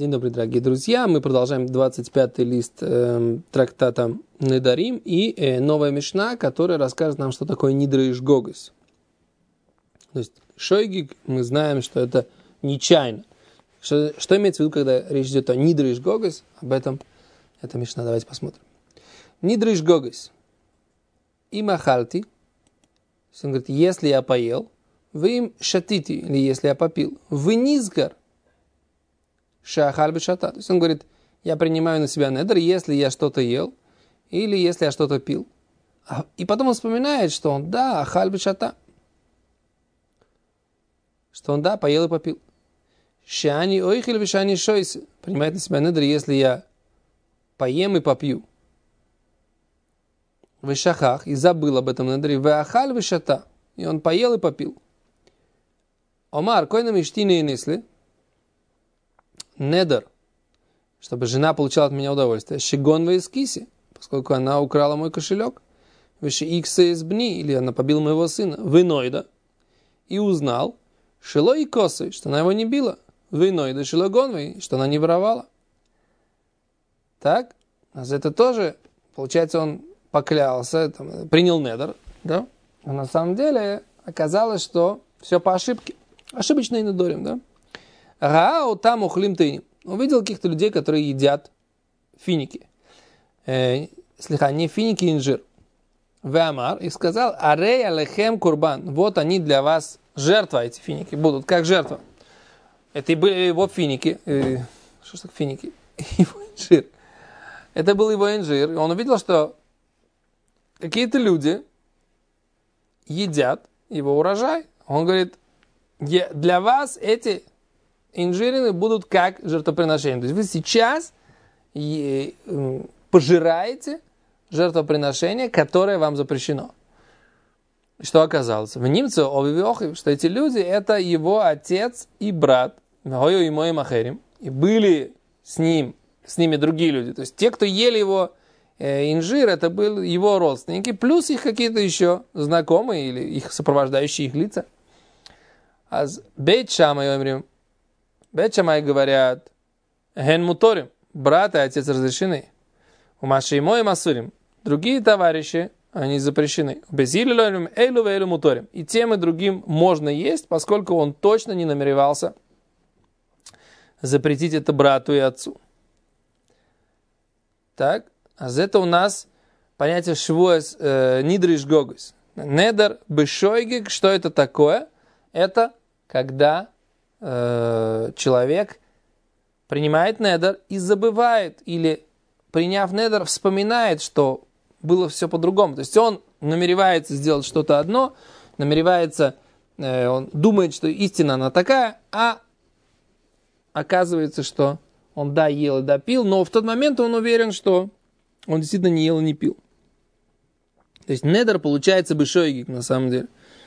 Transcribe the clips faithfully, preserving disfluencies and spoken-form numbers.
День добрый, дорогие друзья. Мы продолжаем двадцать пятый лист э, трактата Недарим и э, новая мишна, которая расскажет нам, что такое нидра иш гогос. То есть шойгиг, мы знаем, что это нечаянно. Что, что имеется в виду, когда речь идет о нидра иш гогос? Об этом эта мишна. Давайте посмотрим. Нидра иш гогос. И махальти. Он говорит, если я поел, вы им шатити, или если я попил, вы низгар. Шахаль бешата. То есть он говорит, я принимаю на себя недр, если я что-то ел, или если я что-то пил. И потом он вспоминает, что он, да, ахаль бешата. Что он, да, поел и попил. Шани ойхиль вешани шойс. Принимает на себя недр, если я поем и попью. В шахах, и забыл об этом недре. В ахаль бешата. И он поел и попил. Омар, кой нам иштины и несли. Недер, чтобы жена получала от меня удовольствие. Шигон в эскисе, поскольку она украла мой кошелек. Выше икса из бни, или она побила моего сына. Вынойда. И узнал, шило и косы, что она его не била. Вынойда, шило гонвей, что она не воровала. Так, а за это тоже, получается, он поклялся, там, принял недер, да? А на самом деле оказалось, что все по ошибке. Ошибочный недорим, да? Раау там ухлим тыним. Увидел каких-то людей, которые едят финики. Э, слегка, не финики, инжир. Веамар, и сказал, арей алехем курбан. Вот они для вас жертва, эти финики будут, как жертва. Это и были его финики. Э, что ж так финики? Его инжир. Это был его инжир. И он увидел, что какие-то люди едят его урожай. Он говорит, для вас эти инжирины будут как жертвоприношение. То есть вы сейчас пожираете жертвоприношение, которое вам запрещено. Что оказалось? В немце обивохи, что эти люди это его отец и брат, и мой махерим, и были с ним, с ними другие люди. То есть те, кто ели его э, инжир, это были его родственники, плюс их какие-то еще знакомые или их сопровождающие их лица. А бейт шамай омрим. Бейт шамай говорят, ген муторим, брат и отец разрешены. У маши и мой масурим. Другие товарищи, они запрещены. Без илю эйлу вейлу муторим. И тем и другим можно есть, поскольку он точно не намеревался запретить это брату и отцу. Так, а за это у нас понятие швуэс э, нидра иш гогос. Недер бешойгиг, что это такое? Это когда э, человек принимает недер и забывает, или приняв недер, вспоминает, что было все по-другому. То есть он намеревается сделать что-то одно, намеревается, э, он думает, что истина она такая, а оказывается, что он да ел и да пил, но в тот момент он уверен, что он действительно не ел и не пил. То есть недер получается бешойгиг на самом деле.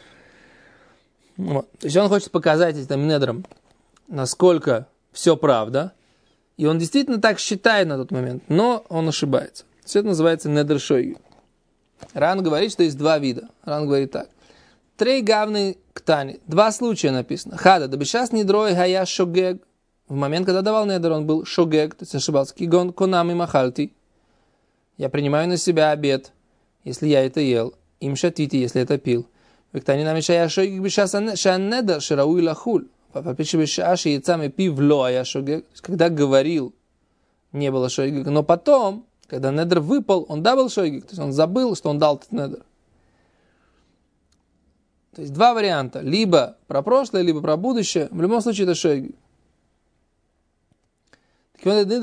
Вот. То есть он хочет показать этим недером, насколько все правда. И он действительно так считает на тот момент, но он ошибается. Все это называется недер шойгиг. Ран говорит, что есть два вида. Ран говорит так. Трей гавны ктани. Два случая написано. Хада, да бешас недрой гая шогег. В момент, когда давал недер, он был шогег, то есть ошибался. Кигон конам и махальти. Я принимаю на себя обет, если я это ел. Им шатити, если это пил. Когда говорил, не было шойгиг, но потом, когда недер выпал, он да был шойгиг, то есть он забыл, что он дал этот недер. То есть два варианта, либо про прошлое, либо про будущее, в любом случае это шойгиг. Он не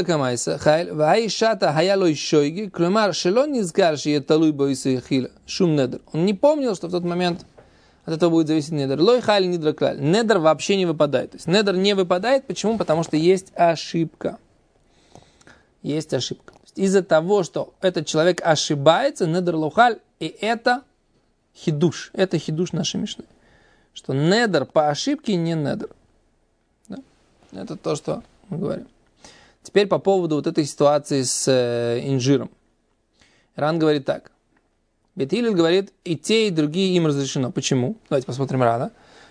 помнил, что в тот момент от этого будет зависеть недер. Лой хайль нидра клаль. Недер вообще не выпадает. То есть недер не выпадает. Почему? Потому что есть ошибка. Есть ошибка. Из-за того, что этот человек ошибается, недер лохаль, и это хидуш. Это хидуш нашей мишны. Что недер по ошибке не недер. Да? Это то, что мы говорим. Теперь по поводу вот этой ситуации с э, инжиром. Ран говорит так. Бет Хиллель говорит, и те, и другие им разрешено. Почему? Давайте посмотрим Рана.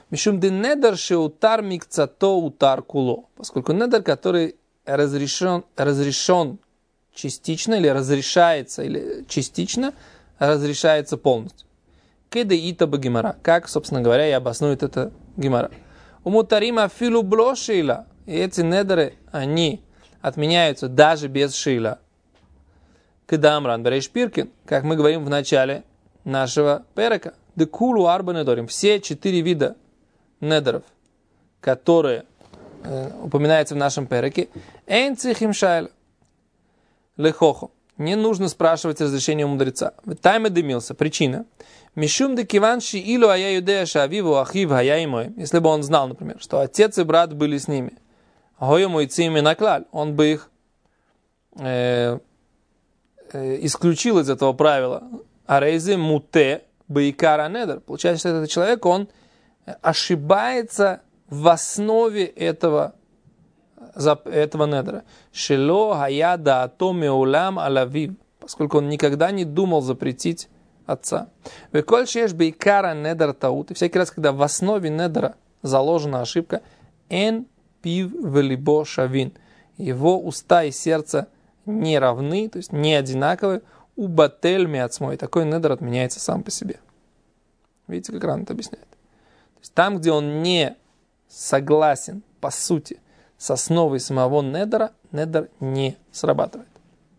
Мишум де недер шеутар микцато утар куло. Поскольку недер, который разрешен, разрешен частично, или разрешается, или частично, разрешается полностью. Кеде ита ба гемара. Как, собственно говоря, и обоснует это гемара. Умутарима филу бло шейла. И эти недеры, они отменяются даже без шейла. Кедамран береш пиркин, как мы говорим в начале нашего перека. Декулу арба недорим. Все четыре вида недеров, которые э, упоминаются в нашем переке. Эйн цихим шайла. Лехохо. Не нужно спрашивать разрешение у мудреца. Тайме дымился. Причина. Мишум де киванши илу ая юдея шавиву ахив хая имой. Если бы он знал, например, что отец и брат были с ними. Гою мой цими наклаль. Он бы их э, э, исключил из этого правила. Арейзе муте бейкара недер. Получается, что этот человек, он ошибается в основе этого этого недра. Шело хаяда атоме улам алавив. Поскольку он никогда не думал запретить отца. Веколь шеш бейкара недер таут. И всякий раз, когда в основе недра заложена ошибка, эн пив велибо шавин. Его уста и сердце не равны, то есть не одинаковые. У батель миацмой. Такой недр отменяется сам по себе. Видите, как Ран это объясняет. То есть там, где он не согласен, по сути, с основой самого недера, недер не срабатывает.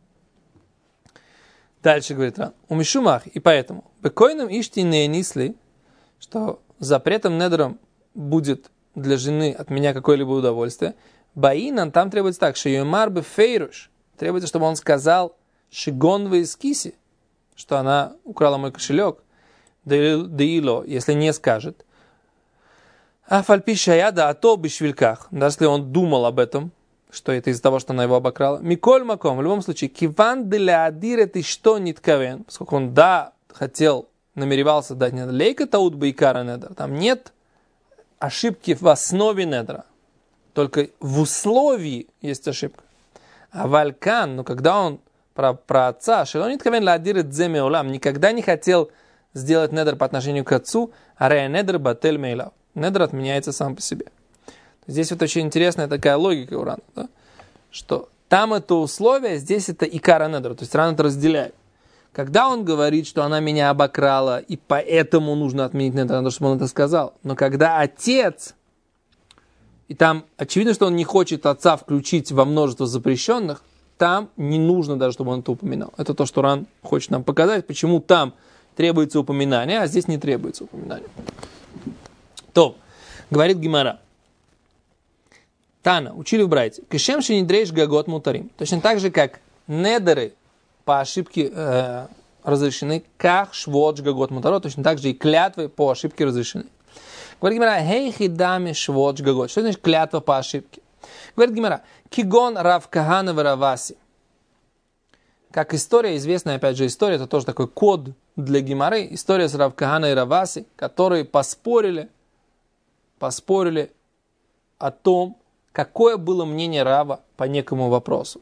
Дальше говорит Ран. У Мишумах, и поэтому, бекойным ишти не несли, что запретом недером будет для жены от меня какое-либо удовольствие, баинан там требуется так, что юмар бы фейруш, требуется, чтобы он сказал шигон вы из киси, что она украла мой кошелек, да ило, если не скажет, а фальпиша яда, а то бишвильках, даже если он думал об этом, что это из-за того, что она его обокрала. Миколь маком, в любом случае, киван деля адир это что ниткавен, поскольку он, да, хотел, намеревался дать недр, лейка таут бейкара недр, там нет ошибки в основе недра, только в условии есть ошибка. А валькан, ну когда он про, про отца, шело ниткавен ла адир эт земе улам, никогда не хотел сделать недр по отношению к отцу, а рея недр батель мейлав. Недр отменяется сам по себе. Здесь вот очень интересная такая логика у Рана, да? Что там это условие, здесь это икара недр, то есть Ран это разделяет. Когда он говорит, что она меня обокрала, и поэтому нужно отменить недр, надо, чтобы он это сказал. Но когда отец, и там очевидно, что он не хочет отца включить во множество запрещенных, там не нужно даже, чтобы он это упоминал. Это то, что Ран хочет нам показать, почему там требуется упоминание, а здесь не требуется упоминание. То, говорит Гемара. Тана, учили в Брайте. Кешем шенидрейш гагот мутарим. Точно так же, как недеры по ошибке э, разрешены, как шводж гагот мутаро, точно так же и клятвы по ошибке разрешены. Говорит Гемара, хей хидами шводж гагот. Что значит клятва по ошибке? Говорит Гемара, кигон рав кахана вараваси. Как история, известная, опять же, история, это тоже такой код для Гемары. История с рав кахана и раваси, которые поспорили, поспорили о том, какое было мнение Рава по некому вопросу.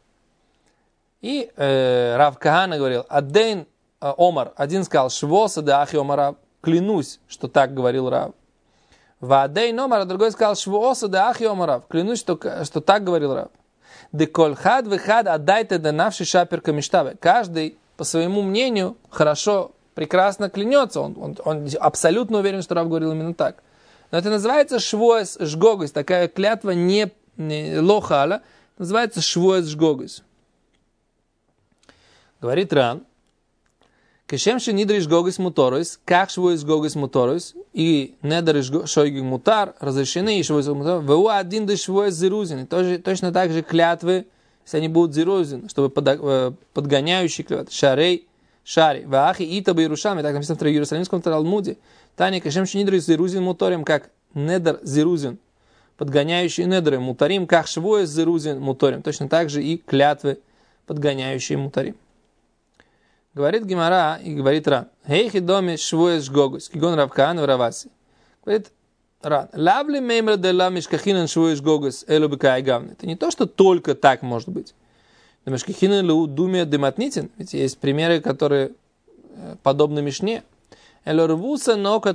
И э, Рав Кахана говорил, Адейн э, Омар, один сказал, Швоса да ахи Омара, клянусь, что так говорил Рав. Вадейн Омар, а другой сказал, Швоса да ахи Омара, клянусь, что, что так говорил Рав. Деколь хад вихад адайте да навши шапер камиштаве. Каждый, по своему мнению, хорошо, прекрасно клянется. Он, он, он абсолютно уверен, что Рав говорил именно так. Но это называется швоэс жгогус. Такая клятва не, не лохала. Называется швоэс жгогус. Говорит Ран. Кешемши нидриш жгогус муторус. Как швоэс жгогус муторус. И недриш шойгиг мутар. Разрешены и швоэс мутар. Вэу один да швоэс зирузин. Точно так же клятвы, если они будут зирузин, чтобы подгоняющие клятвы. Шарей. Шари. Ваахи ита бы Иерушалме. Так написано в Иерусалимском Талмуде. Таня кашемши нидрис зирузин муторим, как недр зирузин, подгоняющие недры мутарим, как швоес зирузин муторим. Точно так же и клятвы, подгоняющие мутарим. Говорит Гемара и говорит Ран. Хейхи доме швоес жгогус, кигон равкаан в раваси. Говорит Ран. Лавли меймра де ла мишкахинан швоес жгогус, элу бекай гавны. Это не то, что только так может быть. Да мишкахинан лу думе дематнитин. Ведь есть примеры, которые подобны Мишне. Элорвуса нокатлей.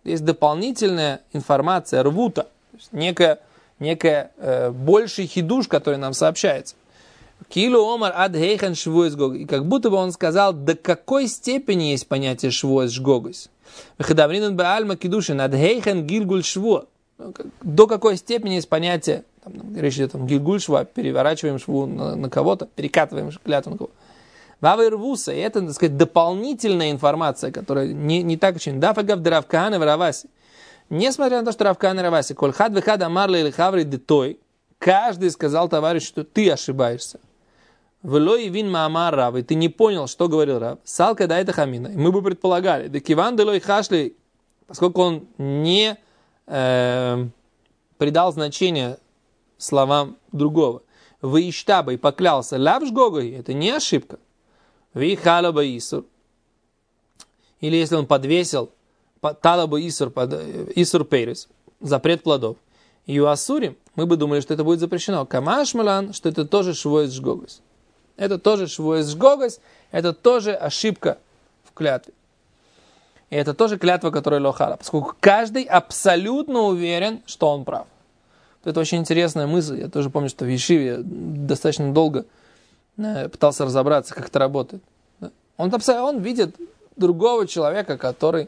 Есть дополнительная информация, рвута, некая, некая э, больший хидуш, который нам сообщается. Килу омар ад хейхан швуэс гогос. И как будто бы он сказал, до какой степени есть понятие швуэс гогос. Вехадавринан баальма кидушин ад хейхан гильгуль швуа. До какой степени есть понятие, там, речь идет о гильгуль швуа, переворачиваем шву на, на кого-то, перекатываем клятву на кого-то. Вавы рвуса, и это, так сказать, дополнительная информация, которая не, не так очень. Дафагав Рав Каана в Раваси. Несмотря на то, что Рав Каана в Раваси, коль хад вехад амарли или хаври детой, каждый сказал товарищу, что ты ошибаешься. Влой вин маамар Рав, и ты не понял, что говорил Рав. Салка да это хамина. И мы бы предполагали, да киван делой хашли, поскольку он не э, придал значения словам другого. Вы иштаба и поклялся лавш гогой, это не ошибка. Ви халаба исур. Или если он подвесил талаба исур, под, исур пейрис, запрет плодов. И у асурим мы бы думали, что это будет запрещено. Камаш малан, что это тоже швуэс жгогос. Это тоже швуэс жгогос, это тоже ошибка в клятве. И это тоже клятва, которая лохала. Поскольку каждый абсолютно уверен, что он прав. Это очень интересная мысль. Я тоже помню, что в Ешиве достаточно долго пытался разобраться, как это работает. Он, он видит другого человека, который,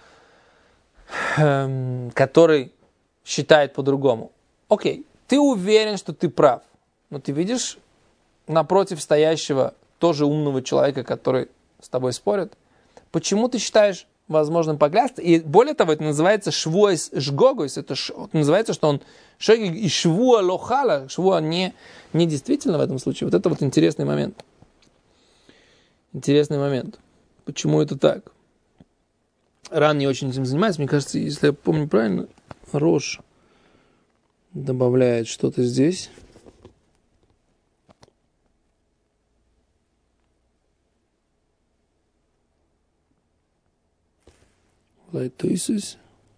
эм, который считает по-другому. Окей, ты уверен, что ты прав, но ты видишь напротив стоящего тоже умного человека, который с тобой спорит. Почему ты считаешь возможным поклясться? И более того, это называется швуэс жгогос. Это, это называется, что он шогиг и швуа лохала. Швуа не, не действительно в этом случае. Вот это вот интересный момент. Интересный момент. Почему это так? Ран не очень этим занимается. Мне кажется, если я помню правильно, Рош добавляет что-то здесь. Лайтойсис.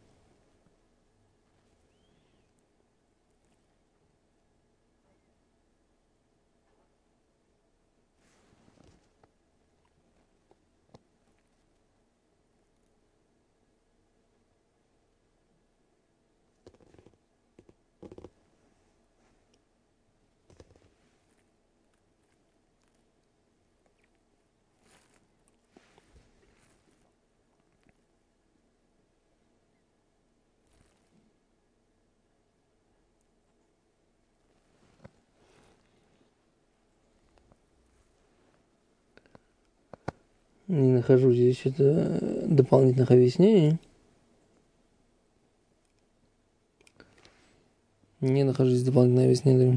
Не нахожу здесь это дополнительных объяснений. Не нахожу здесь дополнительных объяснений.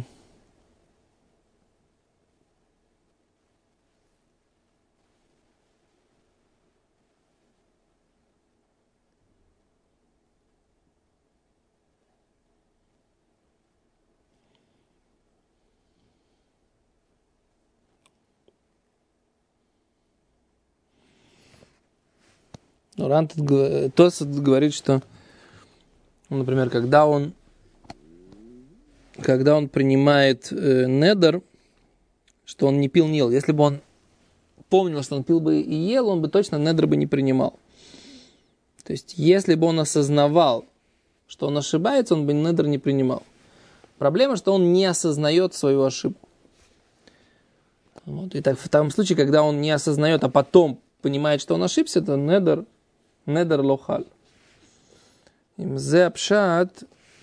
Ран Тос говорит, что, например, когда он, когда он принимает э, недер, что он не пил, не ел. Если бы он помнил, что он пил бы и ел, он бы точно недер бы не принимал. То есть, если бы он осознавал, что он ошибается, он бы недер не принимал. Проблема, что он не осознает свою ошибку. Вот. И так в том случае, когда он не осознает, а потом понимает, что он ошибся, это недер, недер лохаль. Имзе апшат,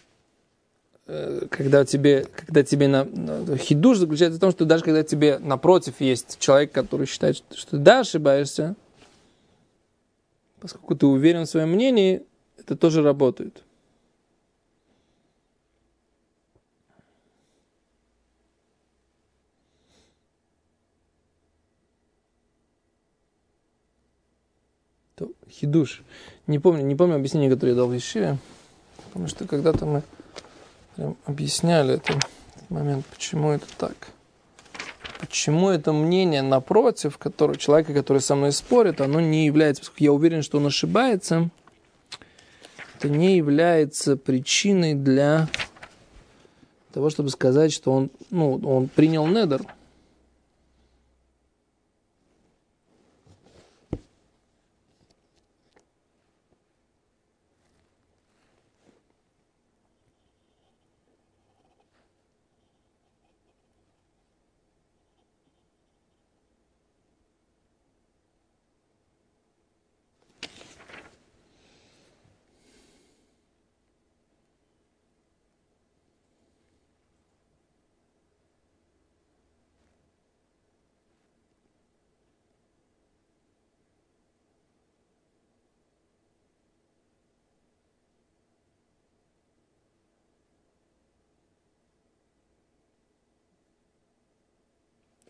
когда тебе, когда тебе на, хидуш заключается в том, что даже когда тебе напротив есть человек, который считает, что, что ты да, ошибаешься, поскольку ты уверен в своем мнении, это тоже работает. То, хидуш. Не помню, не помню объяснение, которое я дал в Ешиве, потому что когда-то мы прям объясняли этот момент, почему это так. Почему это мнение напротив, который, человека, который со мной спорит, оно не является, поскольку я уверен, что он ошибается, это не является причиной для того, чтобы сказать, что он, ну, он принял недер.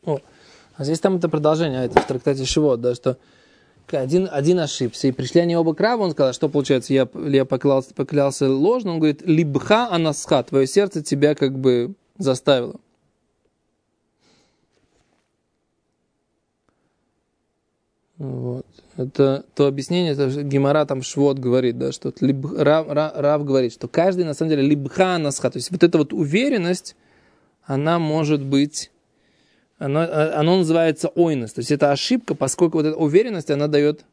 О, а здесь там это продолжение, а это в трактате Шивот, да, что один, один ошибся, и пришли они оба к Раву, он сказал, что получается, я, я поклялся, поклялся ложно, он говорит, либха анасха, твое сердце тебя как бы заставило. Вот. Это то объяснение, это Гемара там Швот говорит, да, что либ, Рав, Рав, Рав говорит, что каждый на самом деле либха анасха, то есть вот эта вот уверенность, она может быть, оно, оно называется ойнес, то есть это ошибка, поскольку вот эта уверенность, она дает,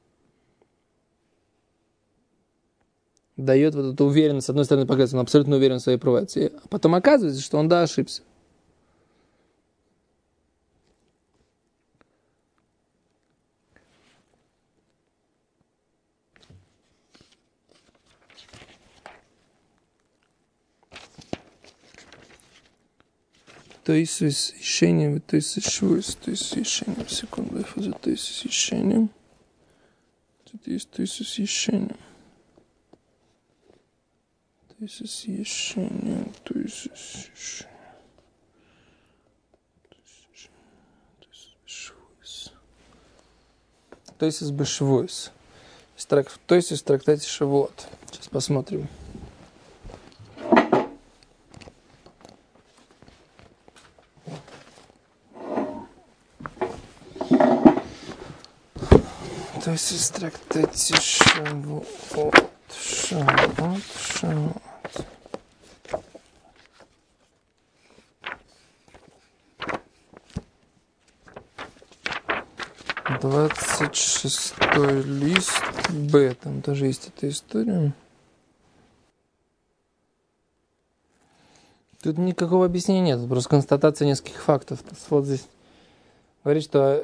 дает вот эту уверенность, с одной стороны, показывает, он абсолютно уверен в своей правоте, а потом оказывается, что он, да, ошибся. То есть решением, то есть швуз, то есть решением, секунду, то есть решением, то есть то есть решением, то есть решением, то есть швуз, то есть из бешвуз, то есть из трактате Шавуот. Сейчас посмотрим. То есть из трактате Шавуот, Шавуот, Шавуот. Двадцать шестой лист Б, там тоже есть эта история. Тут никакого объяснения нет, просто констатация нескольких фактов. Вот здесь говорит, что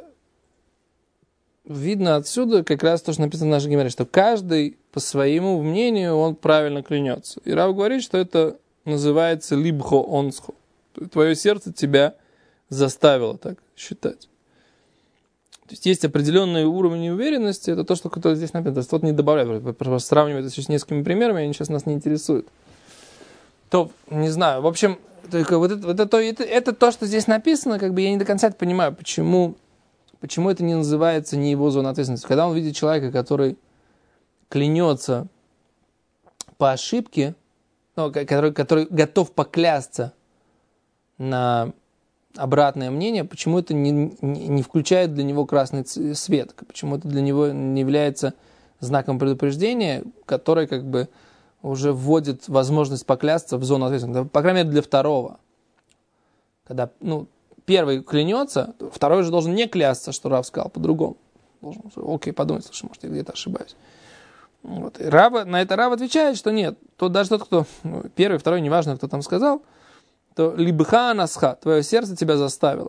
видно отсюда как раз то, что написано в нашей Гемаре, что каждый по своему мнению он правильно клянется. И Рав говорит, что это называется либхо онсхо. Твое сердце тебя заставило так считать. То есть есть определенный уровень уверенности, это то, что кто-то здесь написано. То есть тот не добавляет, просто сравнивать это с несколькими примерами, они сейчас нас не интересуют. То, не знаю, в общем, только вот это, вот это, это, это то, что здесь написано, как бы я не до конца это понимаю, почему... Почему это не называется не его зона ответственности? Когда он видит человека, который клянется по ошибке, ну, который, который готов поклясться на обратное мнение, почему это не, не, не включает для него красный свет? Почему это для него не является знаком предупреждения, который как бы уже вводит возможность поклясться в зону ответственности? По крайней мере, для второго. Когда, ну, первый клянется, второй же должен не клясться, что Рав сказал, по-другому. Должен, окей, подумать, слушай, может, я где-то ошибаюсь. Вот. И Рав, на это Рав отвечает, что нет. То даже тот, кто ну, первый, второй, неважно, кто там сказал, то либха насха, твое сердце тебя заставило.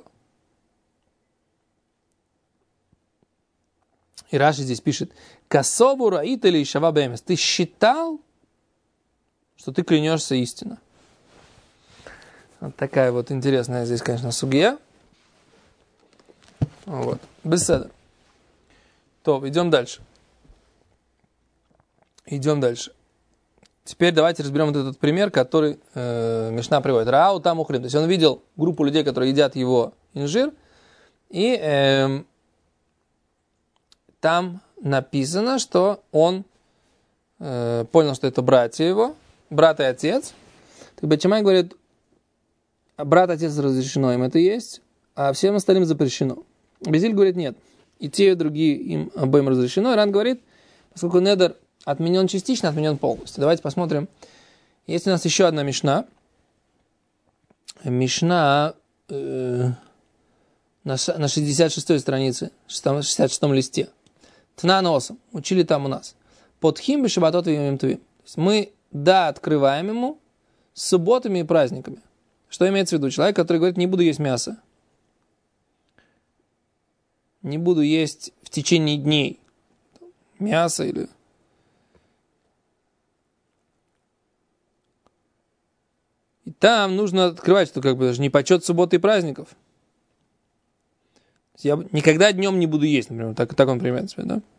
И Раши здесь пишет, касову раит или шава бэмес. Ты считал, что ты клянешься истинно. Вот такая вот интересная здесь, конечно, сугия. Вот. Беседа. То, идем дальше. Идем дальше. Теперь давайте разберем вот этот пример, который э, Мишна приводит. Рау там ухрим. То есть он видел группу людей, которые едят его инжир. И э, там написано, что он э, понял, что это братья его, брат и отец. Так Бейт Шамай говорит, брат, отец разрешено им это есть, а всем остальным запрещено. Безиль говорит, нет. И те, и другие им обоим разрешено. И Ран говорит, поскольку недер отменен частично, отменен полностью. Давайте посмотрим. Есть у нас еще одна мишна. Мишна э, на, на шестьдесят шестой странице, шестьдесят шестом листе. Тнаносом. Учили там у нас. Подхим бы шабатот и йомим тувим. Мы, да, открываем ему с субботами и праздниками. Что имеется в виду? Человек, который говорит, не буду есть мясо. Не буду есть в течение дней мясо или... И там нужно открывать, что как бы даже не почет субботы и праздников. Я никогда днем не буду есть, например. Так, так он примерно себе, да?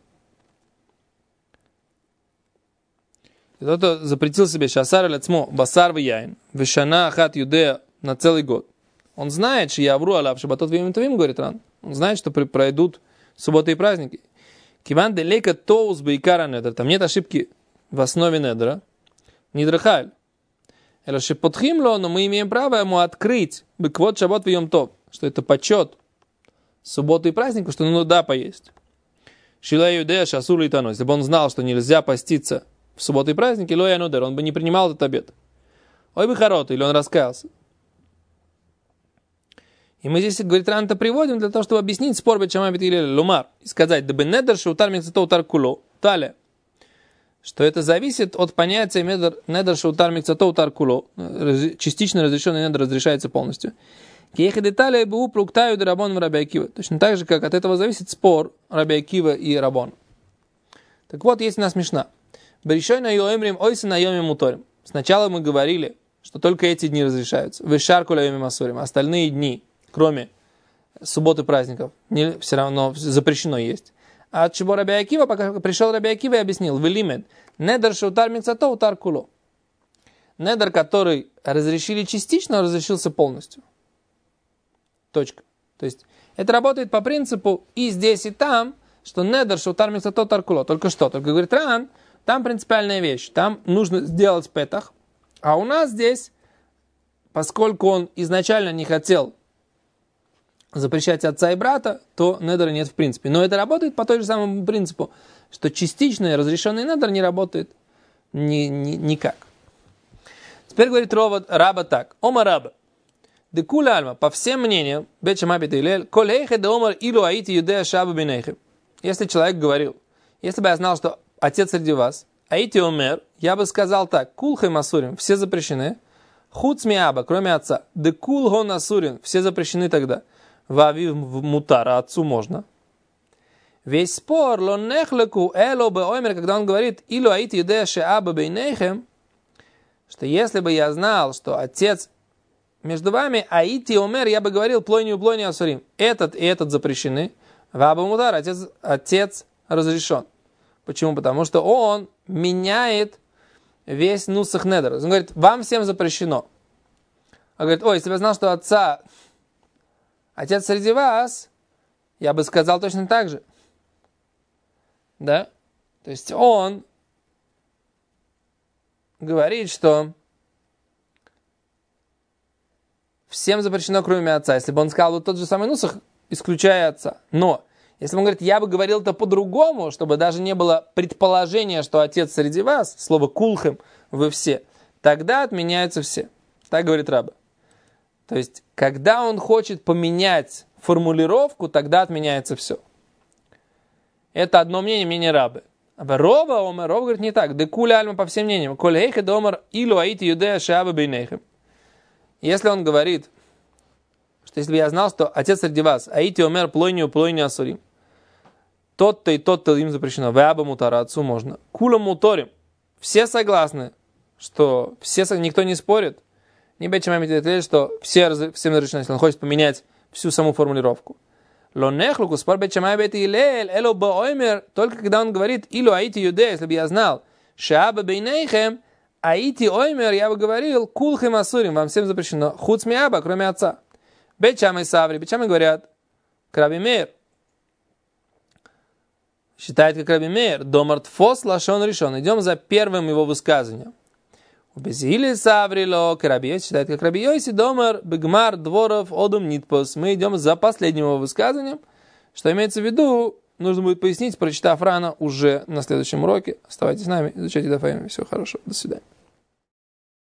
Кто-то запретил себе шасар аляцмо басар в яин, вешана ахат юдея на целый год. Он знает, что я вру алаб шабатот вим твим, говорит Ран. Он знает, что пройдут субботы и праздники. Киван делека тоус бейкара недра. Там нет ошибки в основе недра. Нидрахаль. Эло шепотхим ло, но мы имеем право ему открыть беквот шаббат вьем тов, что это почет субботу и празднику, что ну да поесть. Шила юдея шасур литано. Если бы он знал, что нельзя поститься в субботу и праздники, ло янудер, он бы не принимал этот обед. Ой бы хорот, или он раскаялся. И мы здесь, говорит, рано-то приводим для того, чтобы объяснить спор бечамабит или лумар. И сказать, да бы недер шаутар микцато утар куло. Далее. Что это зависит от понятия недер шаутар микцато утар куло. Частично разрешенный недер разрешается полностью. Киехи детали бу плуктаю де рабон в Раби Акива. Точно так же, как от этого зависит спор Раби Акива и Рабон. Так вот, есть у нас мишна. Берешой на йоэмрим ойсы на йоме муторим. Сначала мы говорили, что только эти дни разрешаются. Вешарку ля йоме масурим. Остальные дни, кроме субботы праздников, не, все равно запрещено есть. А от чего Раби Акива, пока пришел Раби Акива и объяснил, велимед, недер шаутар микцато утар куло. Недер, который разрешили частично, разрешился полностью. Точка. То есть, это работает по принципу и здесь, и там, что недер шаутар микцато утар куло. Только что? Только говорит Ран, там принципиальная вещь. Там нужно сделать петах, а у нас здесь, поскольку он изначально не хотел запрещать отца и брата, то недера нет в принципе. Но это работает по той же самому принципу, что частичный разрешенный недер не работает ни, ни, никак. Теперь говорит Рова, Раба так. Ома Раба. Декуля альма, по всем мнениям, бечамабит илель, колейхе де омар илу аити юдея шаба бинейхем. Если человек говорил, если бы я знал, что отец среди вас, аити омер, я бы сказал так, кулхем асурим, все запрещены, хуц миаба, кроме отца, декул гон асурим, все запрещены тогда. Вави в мутара, отцу можно. Весь спор, ло нехлеку эло бе оймер, когда он говорит, илу аити юдея шаба бинейхем, что если бы я знал, что отец между вами, аити омер, я бы говорил, плойню плойню асурим. Этот и этот запрещены. Ваба мутар, отец, отец разрешен. Почему? Потому что он меняет весь нусах недер. Он говорит, вам всем запрещено. Он говорит, ой, если бы я знал, что отца, отец среди вас, я бы сказал точно так же. Да? То есть он говорит, что всем запрещено, кроме отца. Если бы он сказал вот тот же самый нусах, исключая отца. Но, если он говорит, я бы говорил это по-другому, чтобы даже не было предположения, что отец среди вас, слово кулхем, вы все, тогда отменяются все. Так говорит Раба. То есть, когда он хочет поменять формулировку, тогда отменяется все. Это одно мнение, мнение Рабы. Рова, Омар, Рова говорит не так. Декуля альма по всем мнениям. Коль хейхе домар илу аити юдея шаба бейнейхем. Если он говорит, что если бы я знал, что отец среди вас, аити омер плойню плойню асурим, тот-то и тот-то им запрещено, вяба мутара, отцу можно. Кулам муторим. Все согласны, что все, никто не спорит. Не бечем амитет, что все, всем разрешено, если он хочет поменять всю саму формулировку. Лонехлуку спор бечем амитет илель, эло баоймер, только когда он говорит, илу аити юде, если бы я знал, шааба бейнейхем, аити оймер, я бы говорил, кулхем асурим, вам всем запрещено, хуц миаба, кроме отца. Бечам и саври, бечам и говорят, Раби Меир. Считает, как Раби Меир, домар тфос лашон решен. Идем за первым его высказыванием. Убезили саврило, Раби Йоси считает, как Раби Йоси, домар бегмар дворов одум нитпос. Мы идем за последним его высказыванием. Что имеется в виду, нужно будет пояснить, прочитав рано уже на следующем уроке. Оставайтесь с нами, изучайте Дафаим. Всего хорошего, до свидания.